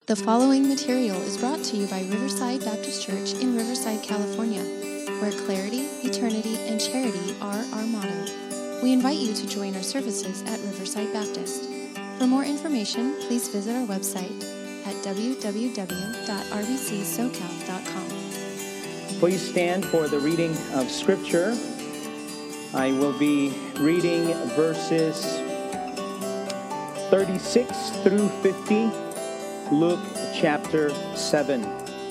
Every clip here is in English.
The following material is brought to you by Riverside Baptist Church in Riverside, California, where clarity, eternity, and charity are our motto. We invite you to join our services at Riverside Baptist. For more information, please visit our website at www.rbcsocal.com. Please stand for the reading of Scripture. I will be reading verses 36 through 50, Luke chapter 7.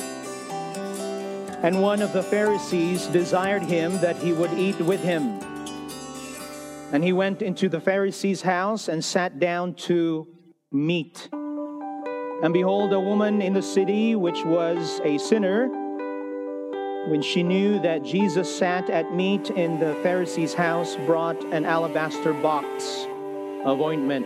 And one of the Pharisees desired him that he would eat with him. And he went into the Pharisee's house and sat down to meat. And behold, a woman in the city, which was a sinner, when she knew that Jesus sat at meat in the Pharisee's house, brought an alabaster box of ointment,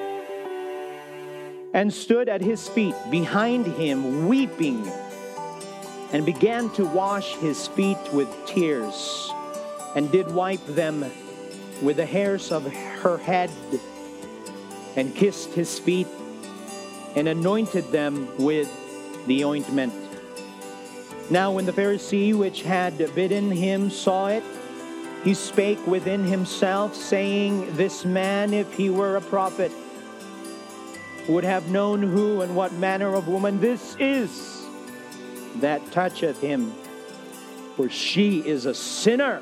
and stood at his feet behind him, weeping, and began to wash his feet with tears, and did wipe them with the hairs of her head, and kissed his feet, and anointed them with the ointment. Now when the Pharisee which had bidden him saw it, he spake within himself, saying, This man, if he were a prophet, would have known who and what manner of woman this is that toucheth him, for she is a sinner.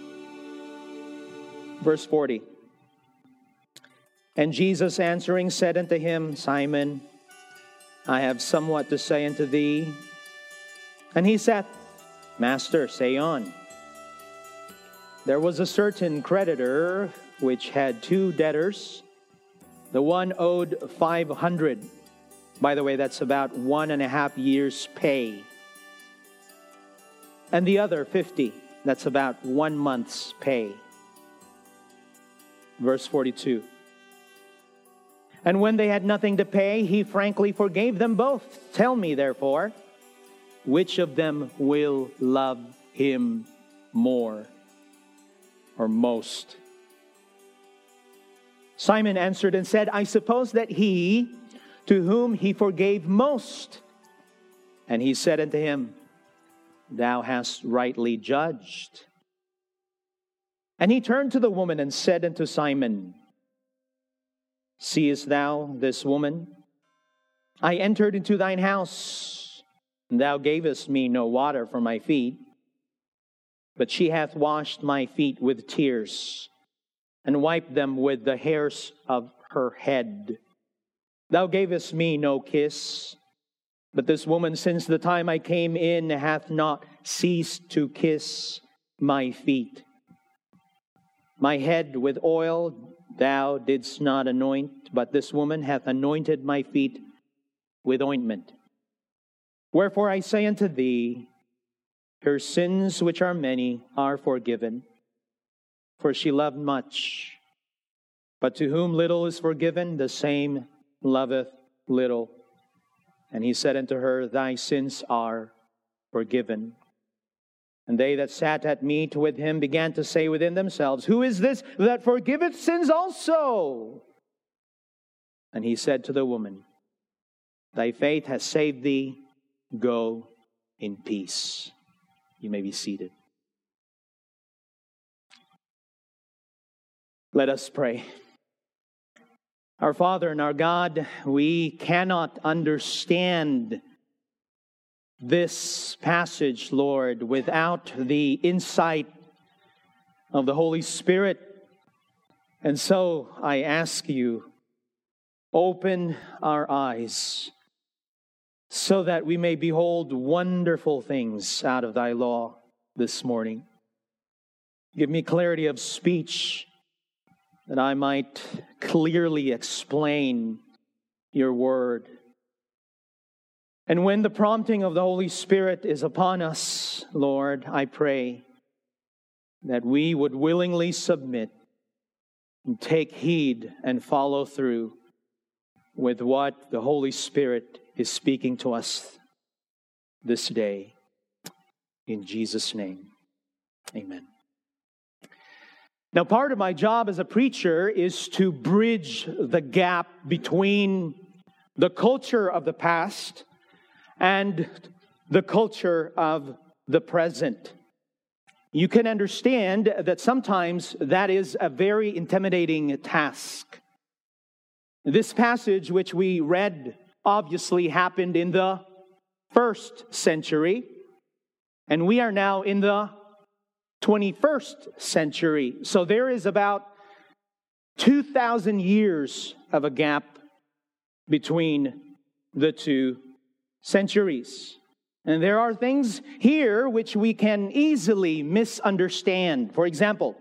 Verse 40. And Jesus answering said unto him, Simon, I have somewhat to say unto thee. And he said, Master, say on. There was a certain creditor which had two debtors. The one owed 500. By the way, that's about 1.5 years' pay. And the other 50. That's about 1 month's pay. Verse 42. And when they had nothing to pay, he frankly forgave them both. Tell me, therefore, which of them will love him more or most? Simon answered and said, I suppose that he to whom he forgave most. And he said unto him, Thou hast rightly judged. And he turned to the woman and said unto Simon, Seest thou this woman? I entered into thine house, and thou gavest me no water for my feet, but she hath washed my feet with tears, and wiped them with the hairs of her head. Thou gavest me no kiss, but this woman, since the time I came in, hath not ceased to kiss my feet. My head with oil thou didst not anoint, but this woman hath anointed my feet with ointment. Wherefore I say unto thee, her sins, which are many, are forgiven, for she loved much. But to whom little is forgiven, the same loveth little. And he said unto her, Thy sins are forgiven. And they that sat at meat with him began to say within themselves, Who is this that forgiveth sins also? And he said to the woman, Thy faith has saved thee. Go in peace. You may be seated. Let us pray. Our Father and our God, we cannot understand this passage, Lord, without the insight of the Holy Spirit. And so I ask you, open our eyes so that we may behold wonderful things out of thy law this morning. Give me clarity of speech that I might clearly explain your word. And when the prompting of the Holy Spirit is upon us, Lord, I pray that we would willingly submit and take heed and follow through with what the Holy Spirit is speaking to us this day. In Jesus' name, amen. Now, part of my job as a preacher is to bridge the gap between the culture of the past and the culture of the present. You can understand that sometimes that is a very intimidating task. This passage, which we read, obviously happened in the 1st century, and we are now in the 21st century. So there is about 2,000 years of a gap between the two centuries. And there are things here which we can easily misunderstand. For example,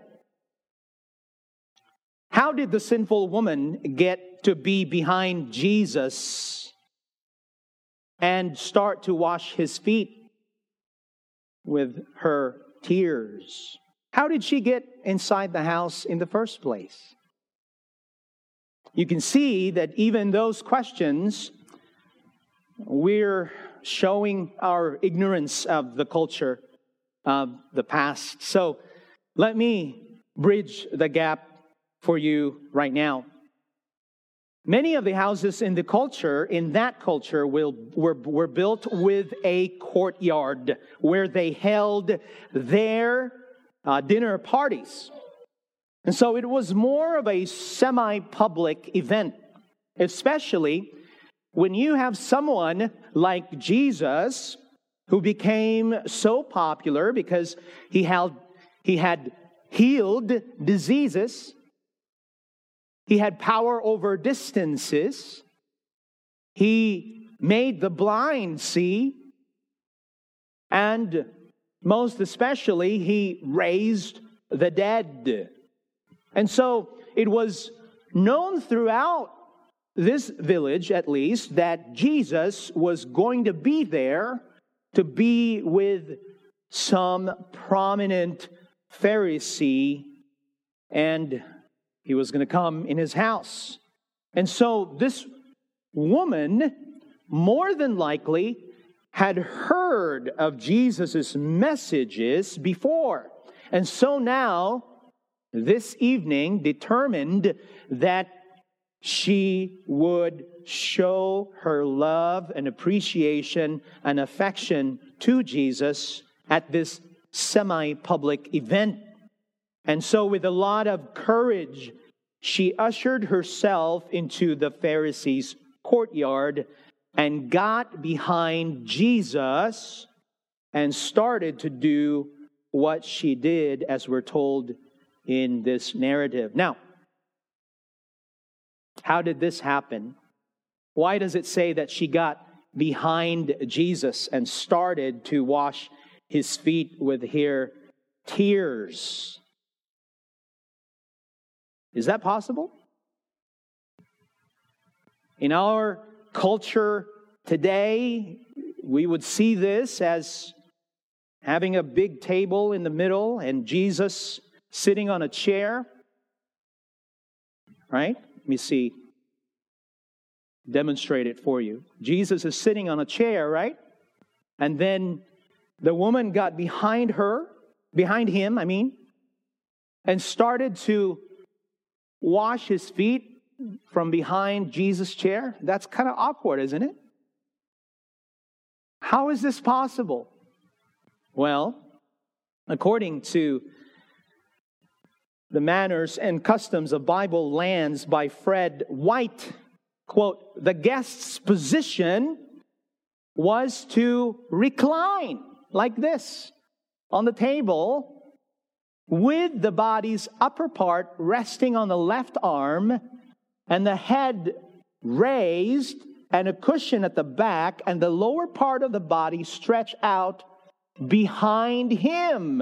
how did the sinful woman get to be behind Jesus and start to wash his feet with her tears? How did she get inside the house in the first place? You can see that even those questions, we're showing our ignorance of the culture of the past. So let me bridge the gap for you right now. Many of the houses in that culture were built with a courtyard where they held their dinner parties. And so it was more of a semi-public event, especially when you have someone like Jesus who became so popular because he had healed diseases. He had power over distances. He made the blind see. And most especially, he raised the dead. And so it was known throughout this village, at least, that Jesus was going to be there to be with some prominent Pharisee, and he was going to come in his house. And so this woman, more than likely, had heard of Jesus' messages before. And so now, this evening, determined that she would show her love and appreciation and affection to Jesus at this semi-public event. And so with a lot of courage, she ushered herself into the Pharisees' courtyard and got behind Jesus and started to do what she did, as we're told in this narrative. Now, how did this happen? Why does it say that she got behind Jesus and started to wash his feet with her tears? Is that possible? In our culture today, we would see this as having a big table in the middle and Jesus sitting on a chair. Right? Let me see. Demonstrate it for you. Jesus is sitting on a chair, right? And then the woman got behind him, and started to wash his feet from behind Jesus' chair. That's kind of awkward, isn't it? How is this possible? Well, according to The Manners and Customs of Bible Lands by Fred White, quote, the guest's position was to recline like this on the table with the body's upper part resting on the left arm and the head raised and a cushion at the back and the lower part of the body stretched out behind him.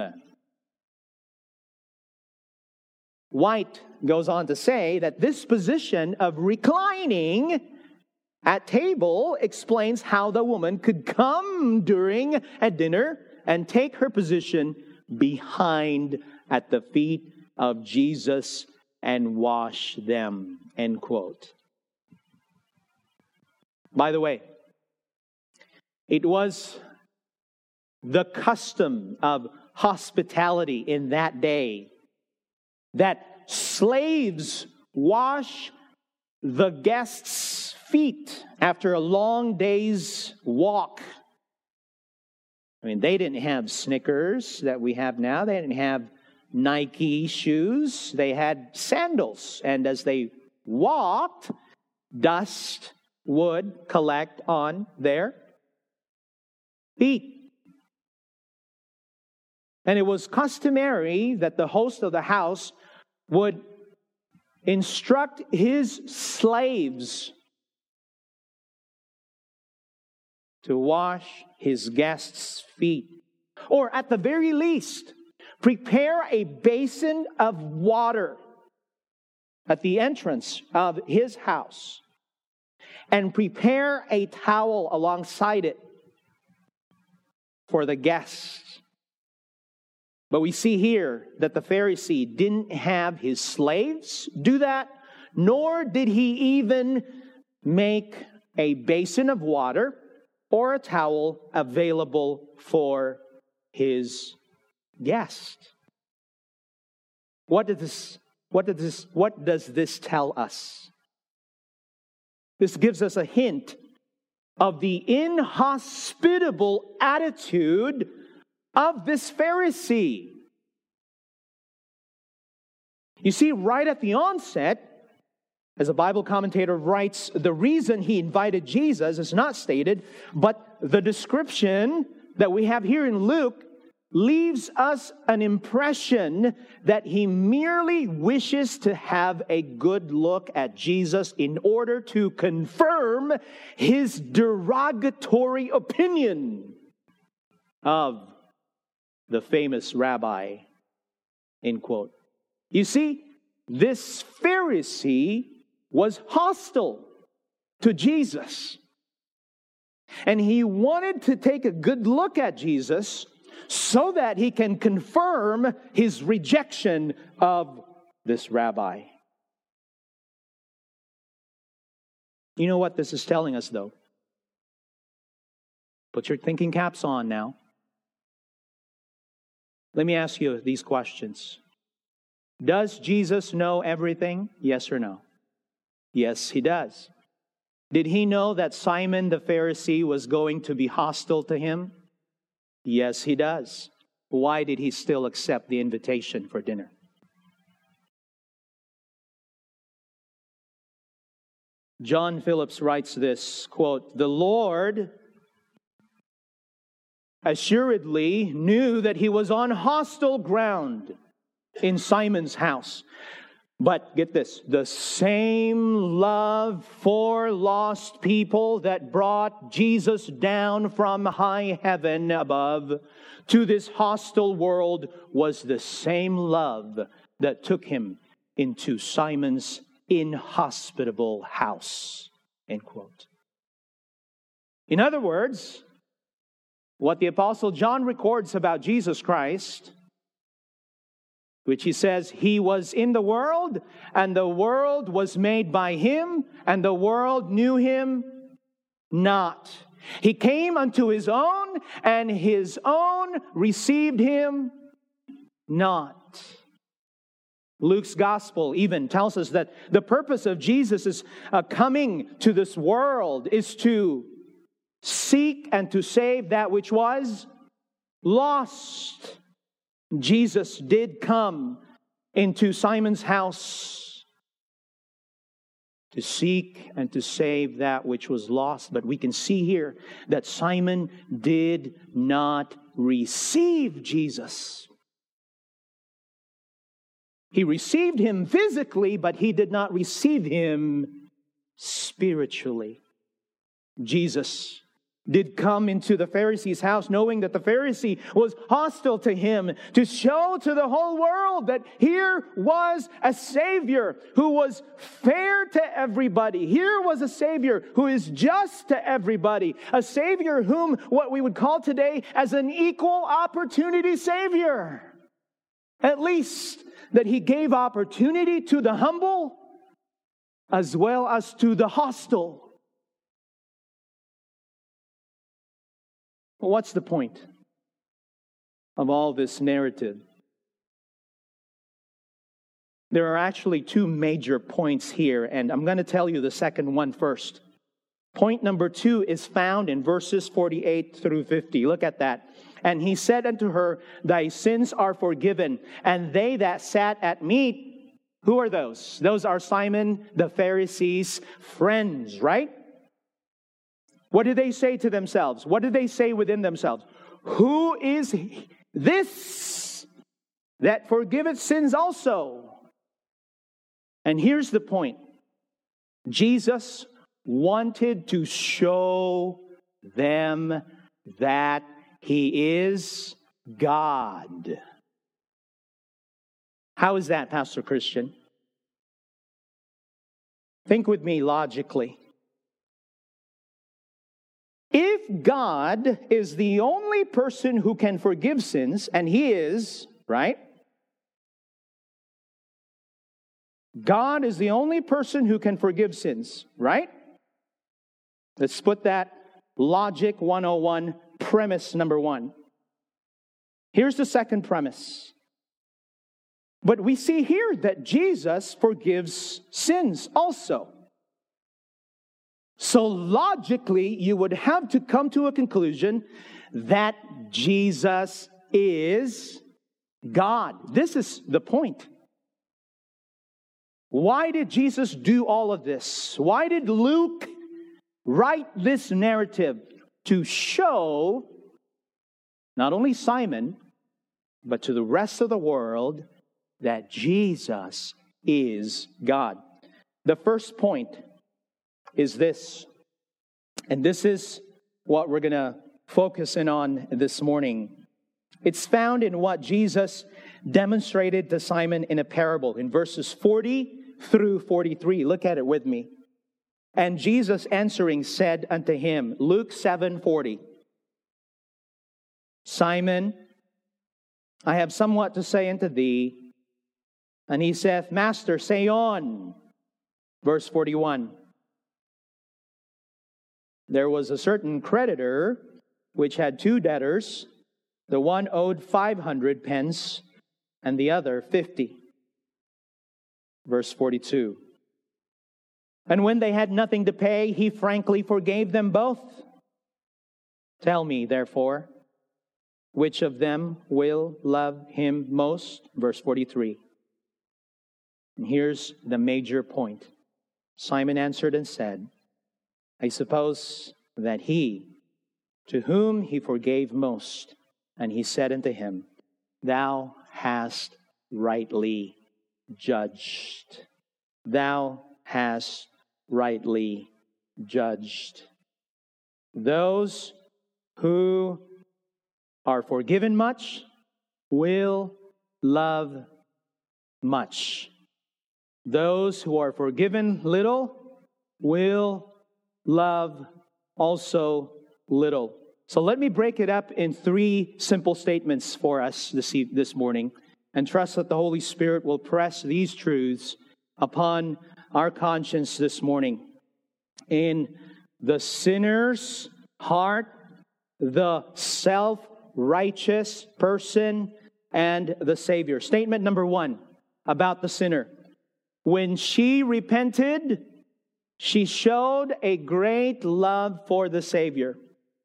White goes on to say that this position of reclining at table explains how the woman could come during a dinner and take her position behind at the feet of Jesus and wash them, end quote. By the way, it was the custom of hospitality in that day that slaves wash the guests' feet after a long day's walk. I mean, they didn't have Snickers that we have now. They didn't have Nike shoes. They had sandals. And as they walked, dust would collect on their feet. And it was customary that the host of the house would instruct his slaves to wash his guests' feet. Or at the very least, prepare a basin of water at the entrance of his house and prepare a towel alongside it for the guests. But we see here that the Pharisee didn't have his slaves do that, nor did he even make a basin of water or a towel available for his guest. What does this tell us? This gives us a hint of the inhospitable attitude of this Pharisee. You see, right at the onset, as a Bible commentator writes, the reason he invited Jesus is not stated, but the description that we have here in Luke leaves us an impression that he merely wishes to have a good look at Jesus in order to confirm his derogatory opinion of the famous rabbi, end quote. You see, this Pharisee was hostile to Jesus. And he wanted to take a good look at Jesus so that he can confirm his rejection of this rabbi. You know what this is telling us, though? Put your thinking caps on now. Let me ask you these questions. Does Jesus know everything? Yes or no? Yes, he does. Did he know that Simon the Pharisee was going to be hostile to him? Yes, he does. Why did he still accept the invitation for dinner? John Phillips writes this, quote, "The Lord assuredly knew that he was on hostile ground in Simon's house. But get this, the same love for lost people that brought Jesus down from high heaven above to this hostile world was the same love that took him into Simon's inhospitable house." End quote. In other words, what the Apostle John records about Jesus Christ, which he says, he was in the world, and the world was made by him, and the world knew him not. He came unto his own, and his own received him not. Luke's gospel even tells us that the purpose of Jesus' coming to this world is to seek and to save that which was lost. Jesus did come into Simon's house to seek and to save that which was lost. But we can see here that Simon did not receive Jesus. He received him physically, but he did not receive him spiritually. Jesus did come into the Pharisee's house knowing that the Pharisee was hostile to him, to show to the whole world that here was a Savior who was fair to everybody. Here was a Savior who is just to everybody. A Savior whom what we would call today as an equal opportunity Savior. At least that he gave opportunity to the humble as well as to the hostile. What's the point of all this narrative? There are actually two major points here, and I'm going to tell you the second one first. Point number 2 is found in verses 48 through 50. Look at that. And he said unto her, thy sins are forgiven. And they that sat at meat, who are those? Those are Simon the Pharisees' friends, right? What did they say to themselves? What did they say within themselves? Who is this that forgiveth sins also? And here's the point. Jesus wanted to show them that he is God. How is that, Pastor Christian? Think with me logically. If God is the only person who can forgive sins, and he is, right? God is the only person who can forgive sins, right? Let's put that logic 101, premise number 1. Here's the second premise. But we see here that Jesus forgives sins also. So logically, you would have to come to a conclusion that Jesus is God. This is the point. Why did Jesus do all of this? Why did Luke write this narrative? To show not only Simon, but to the rest of the world that Jesus is God. The first point is this, and this is what we're going to focus in on this morning. It's found in what Jesus demonstrated to Simon in a parable in verses 40 through 43. Look at it with me. And Jesus answering said unto him, Luke 7:40, Simon, I have somewhat to say unto thee. And he saith, Master, say on. Verse 41. There was a certain creditor which had 2 debtors. The one owed 500 pence, and the other 50. Verse 42. And when they had nothing to pay, he frankly forgave them both. Tell me, therefore, which of them will love him most? Verse 43. And here's the major point. Simon answered and said, I suppose that he, to whom he forgave most, and he said unto him, Thou hast rightly judged. Thou hast rightly judged. Those who are forgiven much will love much. Those who are forgiven little will love also little. So let me break it up in 3 simple statements for us this morning, and trust that the Holy Spirit will press these truths upon our conscience this morning. In the sinner's heart, the self-righteous person, and the Savior. Statement number 1 about the sinner. When she repented, she showed a great love for the Savior.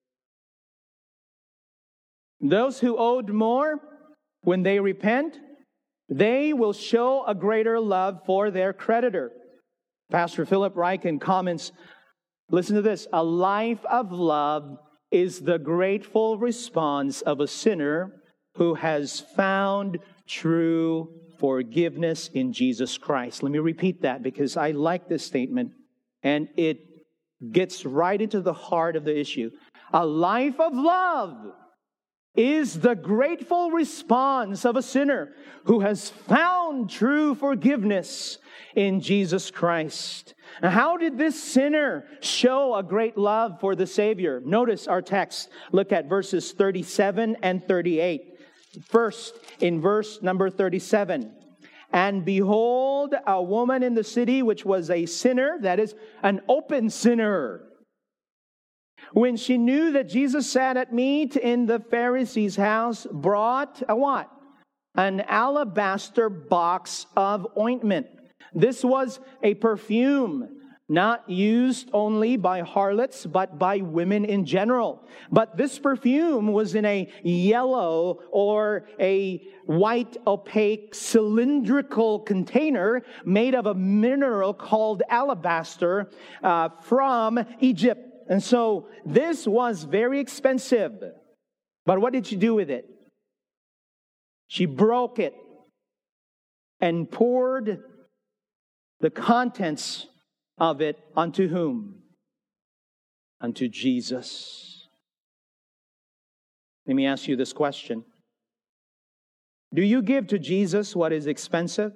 Those who owed more, when they repent, they will show a greater love for their creditor. Pastor Philip Ryken comments, listen to this, a life of love is the grateful response of a sinner who has found true forgiveness in Jesus Christ. Let me repeat that because I like this statement and it gets right into the heart of the issue. A life of love is the grateful response of a sinner who has found true forgiveness in Jesus Christ. Now, how did this sinner show a great love for the Savior? Notice our text. Look at verses 37 and 38. First, in verse number 37. And behold, a woman in the city which was a sinner, that is, an open sinner, when she knew that Jesus sat at meat in the Pharisee's house, brought a what? An alabaster box of ointment. This was a perfume not used only by harlots, but by women in general. But this perfume was in a yellow or a white, opaque, cylindrical container made of a mineral called alabaster from Egypt. And so this was very expensive. But what did she do with it? She broke it and poured the contents of it unto whom? Unto Jesus. Let me ask you this question. Do you give to Jesus what is expensive?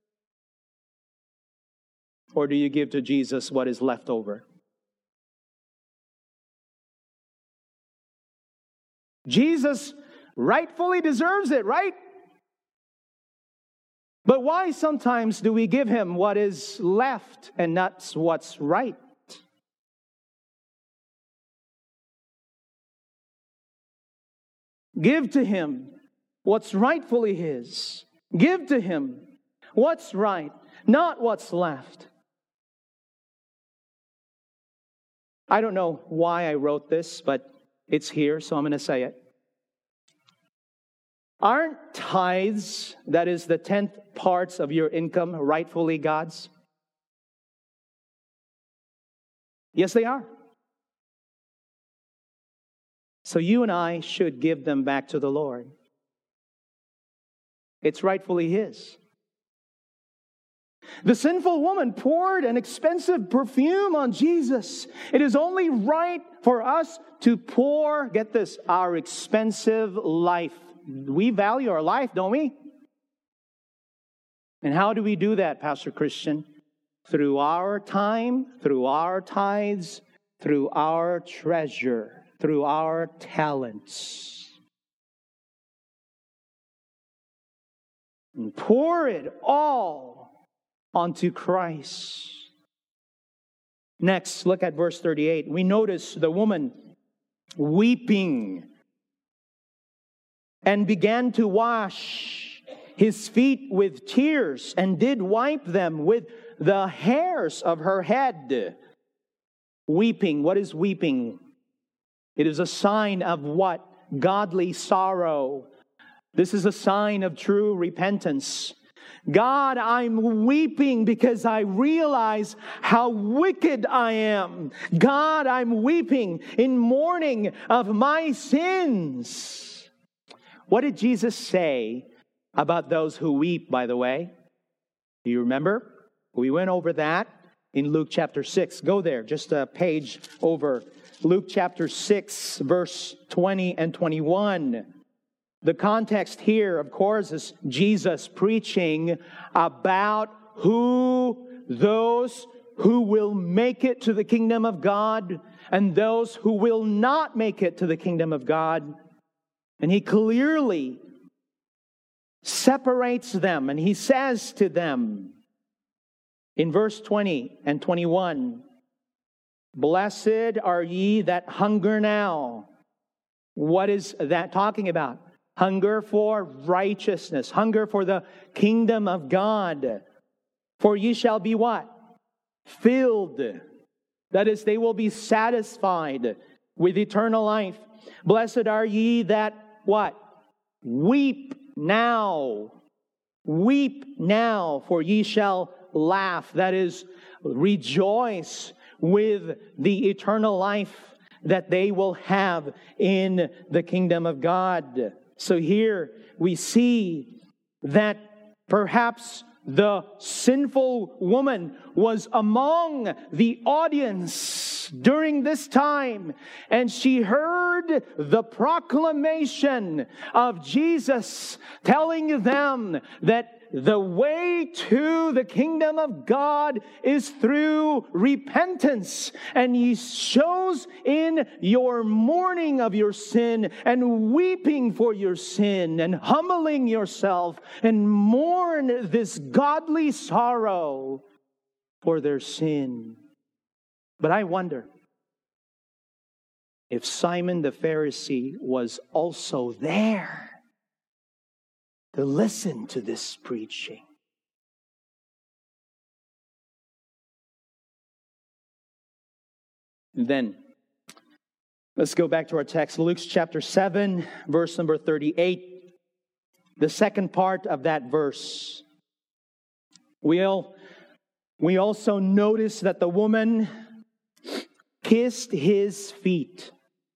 Or do you give to Jesus what is left over? Jesus rightfully deserves it, right? But why sometimes do we give Him what is left and not what's right? Give to Him what's rightfully His. Give to Him what's right, not what's left. I don't know why I wrote this, but it's here, so I'm going to say it. Aren't tithes, that is the 10th parts of your income, rightfully God's? Yes, they are. So you and I should give them back to the Lord. It's rightfully His. The sinful woman poured an expensive perfume on Jesus. It is only right for us to pour, get this, our expensive life. We value our life, don't we? And how do we do that, Pastor Christian? Through our time, through our tithes, through our treasure, through our talents. And pour it all onto Christ. Next, look at verse 38. We notice the woman weeping and began to wash His feet with tears and did wipe them with the hairs of her head. Weeping. What is weeping? It is a sign of what? Godly sorrow. This is a sign of true repentance. God, I'm weeping because I realize how wicked I am. God, I'm weeping in mourning of my sins. What did Jesus say about those who weep, by the way? Do you remember? We went over that in Luke chapter 6. Go there, just a page over. Luke chapter 6, verse 20 and 21. The context here, of course, is Jesus preaching about those who will make it to the kingdom of God and those who will not make it to the kingdom of God. And He clearly separates them, and He says to them in verse 20 and 21, "Blessed are ye that hunger now." What is that talking about? Hunger for righteousness, hunger for the kingdom of God. For ye shall be what? Filled. That is, they will be satisfied with eternal life. Blessed are ye that what? Weep now. Weep now, for ye shall laugh. That is, rejoice with the eternal life that they will have in the kingdom of God. So here we see that perhaps the sinful woman was among the audience during this time, and she heard the proclamation of Jesus telling them that the way to the kingdom of God is through repentance. And He shows in your mourning of your sin and weeping for your sin and humbling yourself and mourn this godly sorrow for their sin. But I wonder if Simon the Pharisee was also there to listen to this preaching. And then, let's go back to our text, Luke chapter 7, verse number 38. The second part of that verse. We also notice that the woman kissed his feet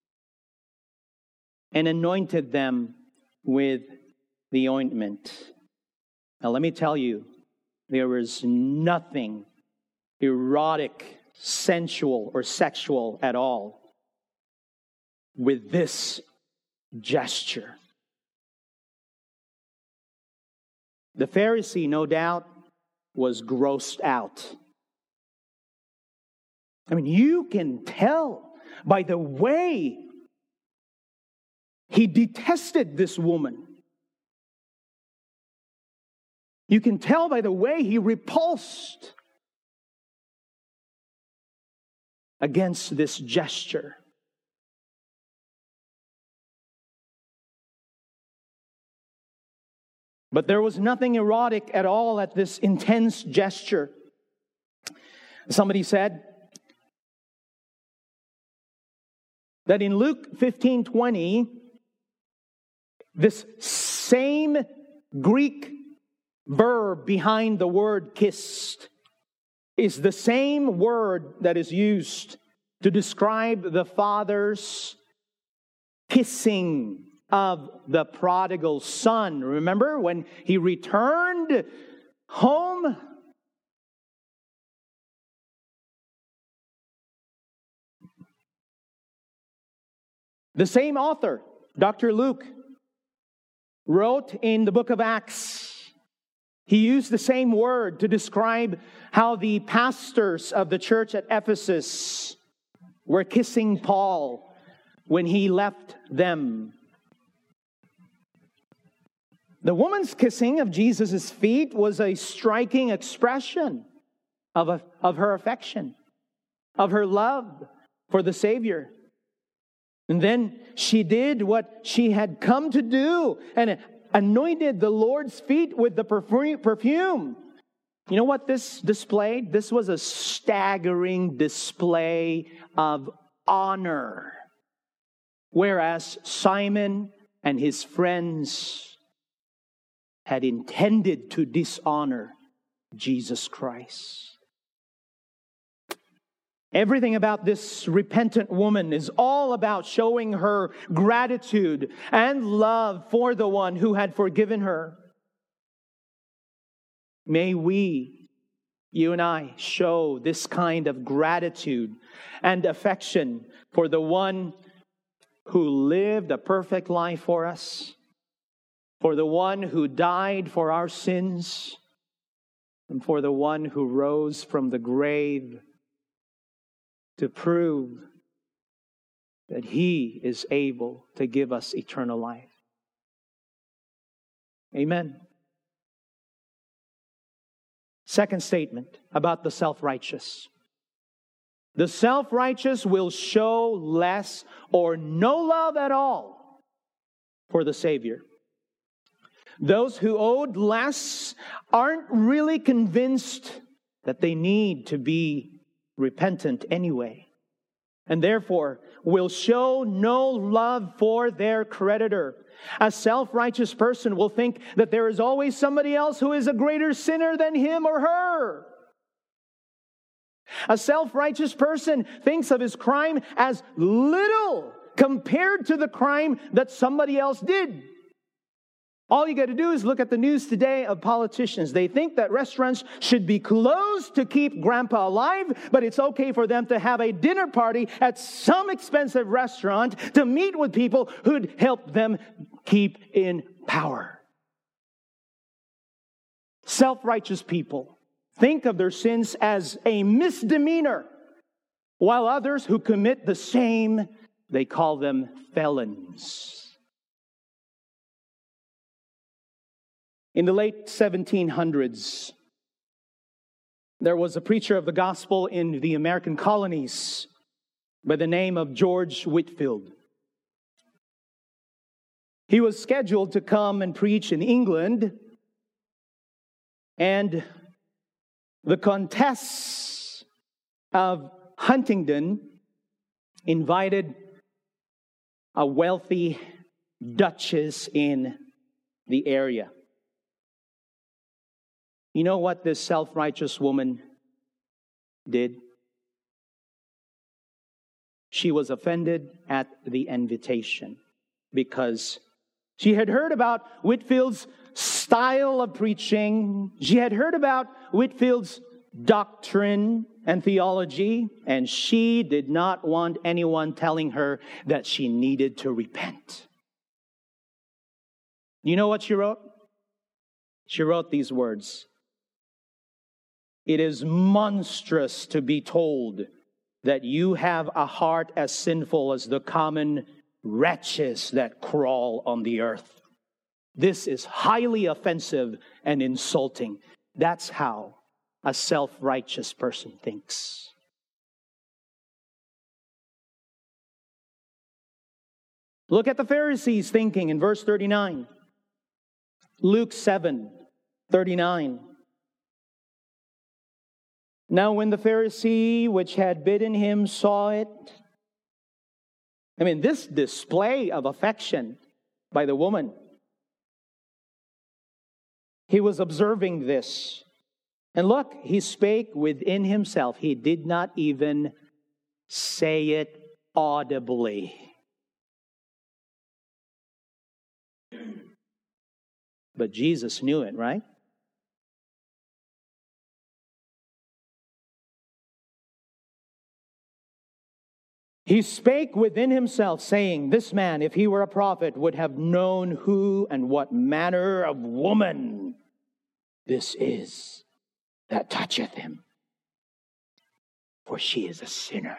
and anointed them with the ointment. Now let me tell you, there is nothing erotic, sensual, or sexual at all with this gesture. The Pharisee, no doubt, was grossed out. I mean, you can tell by the way he detested this woman. You can tell by the way he repulsed against this gesture. But there was nothing erotic at all at this intense gesture. Somebody said that in Luke 15:20, this same Greek verb behind the word kissed is the same word that is used to describe the father's kissing of the prodigal son. Remember when he returned home? The same author, Dr. Luke, wrote in the book of Acts. He used the same word to describe how the pastors of the church at Ephesus were kissing Paul when he left them. The woman's kissing of Jesus' feet was a striking expression of her affection, of her love for the Savior. And then she did what she had come to do and anointed the Lord's feet with the perfume. You know what this displayed? This was a staggering display of honor. Whereas Simon and his friends had intended to dishonor Jesus Christ. Everything about this repentant woman is all about showing her gratitude and love for the one who had forgiven her. May we, you and I, show this kind of gratitude and affection for the one who lived a perfect life for us, for the one who died for our sins, and for the one who rose from the grave to prove that He is able to give us eternal life. Amen. Second statement about the self-righteous. The self-righteous will show less or no love at all for the Savior. Those who owed less aren't really convinced that they need to be repentant anyway, and therefore will show no love for their creditor. A self-righteous person will think that there is always somebody else who is a greater sinner than him or her. A self-righteous person thinks of his crime as little compared to the crime that somebody else did. All you got to do is look at the news today of politicians. They think that restaurants should be closed to keep grandpa alive, but it's okay for them to have a dinner party at some expensive restaurant to meet with people who'd help them keep in power. Self-righteous people think of their sins as a misdemeanor, while others who commit the same, they call them felons. In the late 1700s, there was a preacher of the gospel in the American colonies by the name of George Whitefield. He was scheduled to come and preach in England, and the Countess of Huntingdon invited a wealthy duchess in the area. You know what this self-righteous woman did? She was offended at the invitation because she had heard about Whitfield's style of preaching. She had heard about Whitfield's doctrine and theology, and she did not want anyone telling her that she needed to repent. You know what she wrote? She wrote these words: "It is monstrous to be told that you have a heart as sinful as the common wretches that crawl on the earth. This is highly offensive and insulting." That's how a self-righteous person thinks. Look at the Pharisees' thinking in verse 39. Luke 7:39. "Now when the Pharisee which had bidden him saw it," this display of affection by the woman, he was observing this. And look, he spake within himself. He did not even say it audibly. But Jesus knew it, right? He spake within himself, saying, "This man, if he were a prophet, would have known who and what manner of woman this is that toucheth him, for she is a sinner."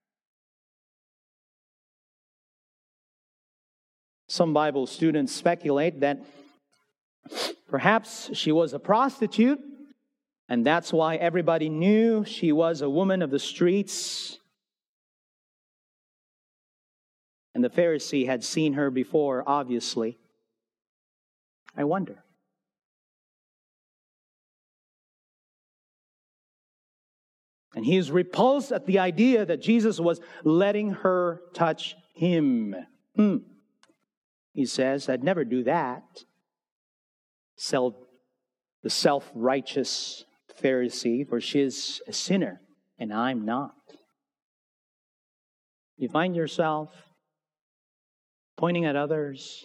Some Bible students speculate that perhaps she was a prostitute, and that's why everybody knew she was a woman of the streets. And the Pharisee had seen her before, obviously. I wonder. And he is repulsed at the idea that Jesus was letting her touch him. He says, "I'd never do that." The self-righteous Pharisee, for she is a sinner, and I'm not. You find yourself pointing at others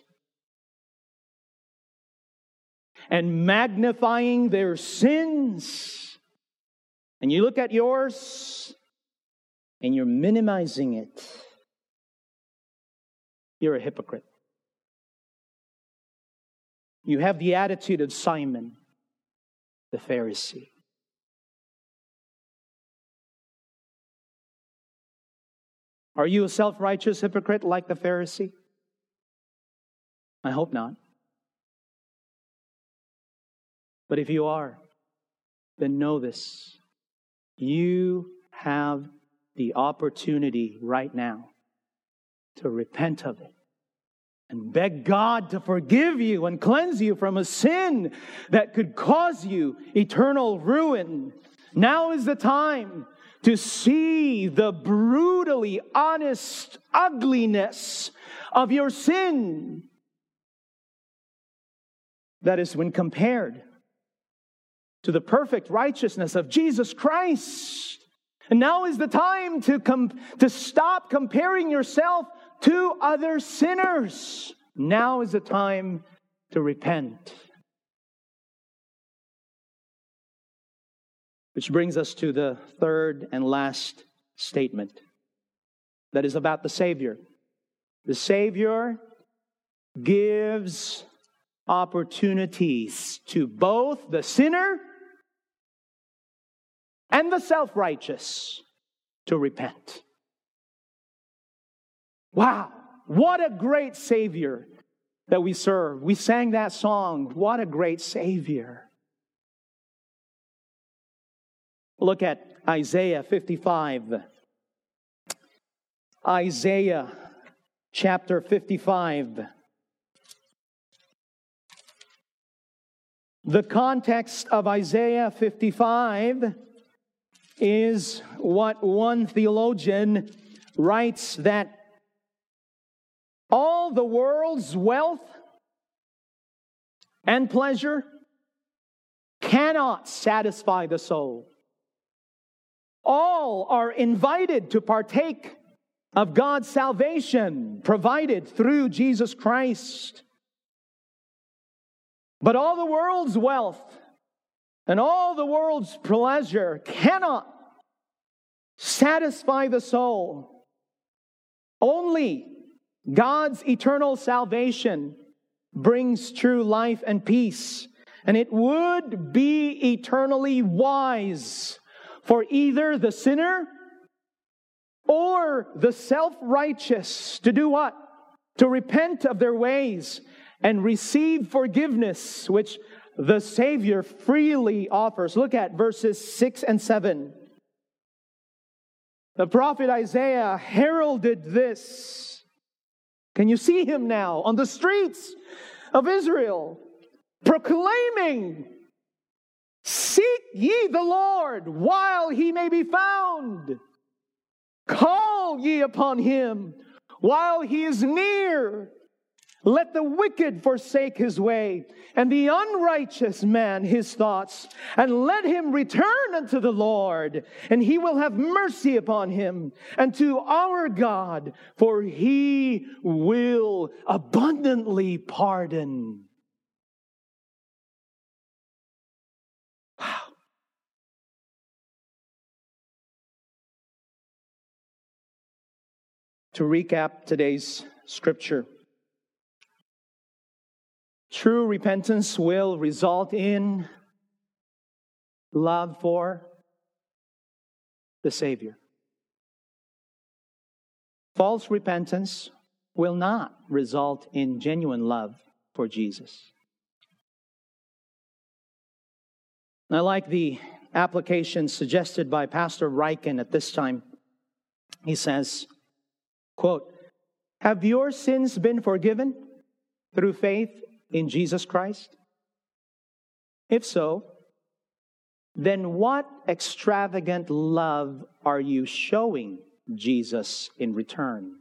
and magnifying their sins. And you look at yours and you're minimizing it. You're a hypocrite. You have the attitude of Simon, the Pharisee. Are you a self-righteous hypocrite like the Pharisee? I hope not. But if you are, then know this. You have the opportunity right now to repent of it and beg God to forgive you and cleanse you from a sin that could cause you eternal ruin. Now is the time to see the brutally honest ugliness of your sin. That is, when compared to the perfect righteousness of Jesus Christ. And now is the time to stop comparing yourself to other sinners. Now is the time to repent. Which brings us to the third and last statement. That is about the Savior. The Savior gives opportunities to both the sinner and the self-righteous to repent. Wow, what a great Savior that we serve. We sang that song, what a great Savior. Look at Isaiah 55. Isaiah chapter 55. The context of Isaiah 55 is what one theologian writes that all the world's wealth and pleasure cannot satisfy the soul. All are invited to partake of God's salvation provided through Jesus Christ. But all the world's wealth and all the world's pleasure cannot satisfy the soul. Only God's eternal salvation brings true life and peace. And it would be eternally wise for either the sinner or the self-righteous to do what? To repent of their ways and receive forgiveness, which the Savior freely offers. Look at verses 6 and 7. The prophet Isaiah heralded this. Can you see him now on the streets of Israel, proclaiming, "Seek ye the Lord while he may be found. Call ye upon him while he is near. Let the wicked forsake his way, and the unrighteous man his thoughts, and let him return unto the Lord, and he will have mercy upon him, and to our God, for he will abundantly pardon." Wow. To recap today's scripture, true repentance will result in love for the Savior. False repentance will not result in genuine love for Jesus. I like the application suggested by Pastor Riken at this time. He says, quote, "Have your sins been forgiven through faith in Jesus Christ? If so, then what extravagant love are you showing Jesus in return?"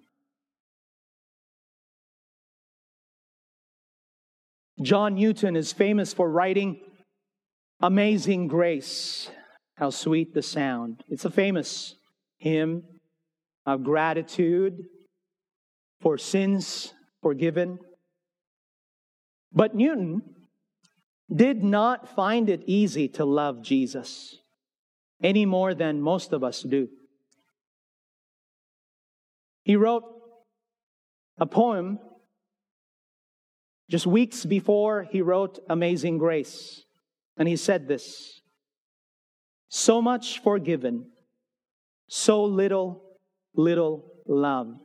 John Newton is famous for writing "Amazing Grace, how sweet the sound." It's a famous hymn of gratitude for sins forgiven. But Newton did not find it easy to love Jesus any more than most of us do. He wrote a poem just weeks before he wrote Amazing Grace. And he said this: "So much forgiven, so little love.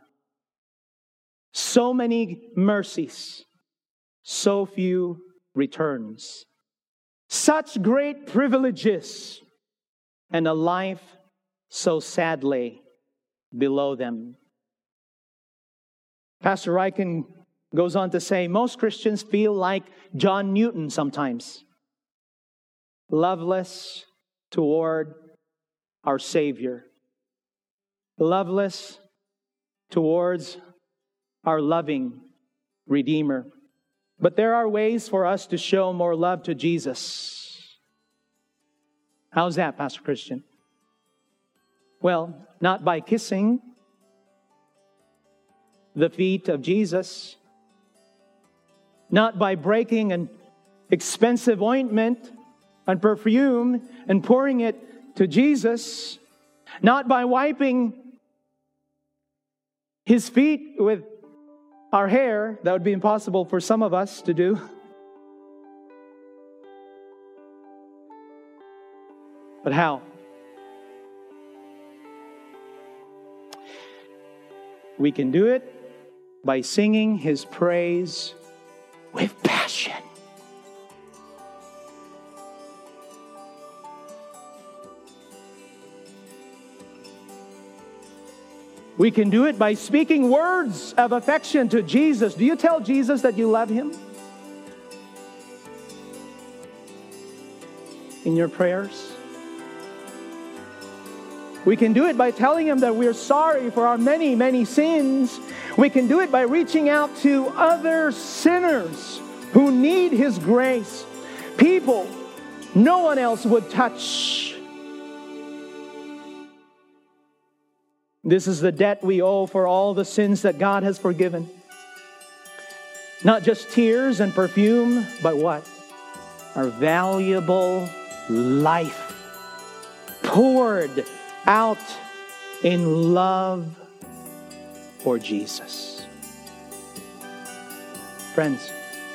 So many mercies, so few returns. Such great privileges, and a life so sadly below them." Pastor Riken goes on to say, most Christians feel like John Newton sometimes, loveless toward our Savior, loveless towards our loving Redeemer. But there are ways for us to show more love to Jesus. How's that, Pastor Christian? Well, not by kissing the feet of Jesus, not by breaking an expensive ointment and perfume and pouring it to Jesus, not by wiping His feet with our hair. That would be impossible for some of us to do. But how? We can do it by singing His praise with passion. We can do it by speaking words of affection to Jesus. Do you tell Jesus that you love Him? In your prayers? We can do it by telling Him that we're sorry for our many, many sins. We can do it by reaching out to other sinners who need His grace. People no one else would touch. This is the debt we owe for all the sins that God has forgiven. Not just tears and perfume, but what? Our valuable life poured out in love for Jesus. Friends,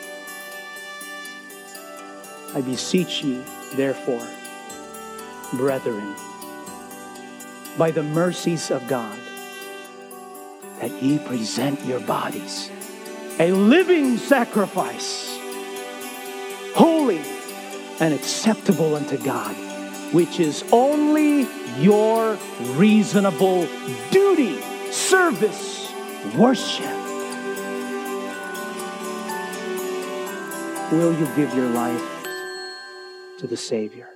I beseech you, therefore, brethren, by the mercies of God, that ye present your bodies a living sacrifice, holy and acceptable unto God, which is only your reasonable duty, service, worship. Will you give your life to the Savior?